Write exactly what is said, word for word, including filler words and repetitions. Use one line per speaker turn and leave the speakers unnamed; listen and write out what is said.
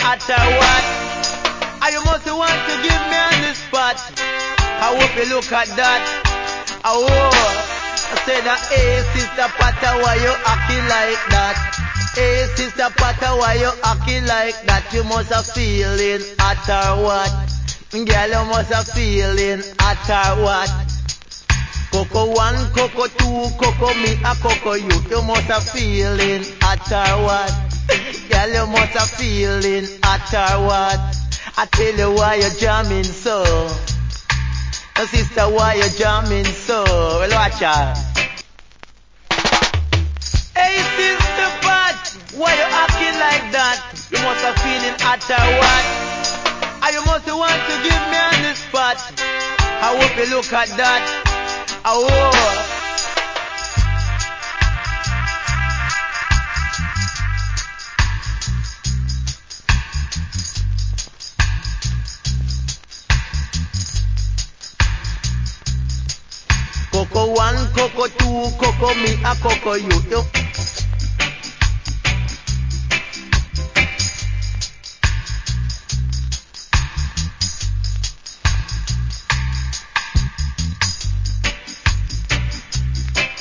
hot or what? I you must want to give me on the spot. I hope you look at that. Oh, I said that, hey sister Pata, why you acting like that? Hey sister Pata, why you acting like that? You must have feeling hot or what? Girl, you must have feeling hot or what? Coco one, Coco two, Coco me, a Coco you. You must have feeling hot or what? Girl, you must have feeling hot or what? I tell you why you're jamming so. Oh, sister, why you jamming so? Well, watch out. Hey, sister Pat, why you acting like that? You must have feeling hot or what? And you must want to give me on the spot. I hope you look at that. Oh. Coco one, Coco two, Coco me, a Coco you. you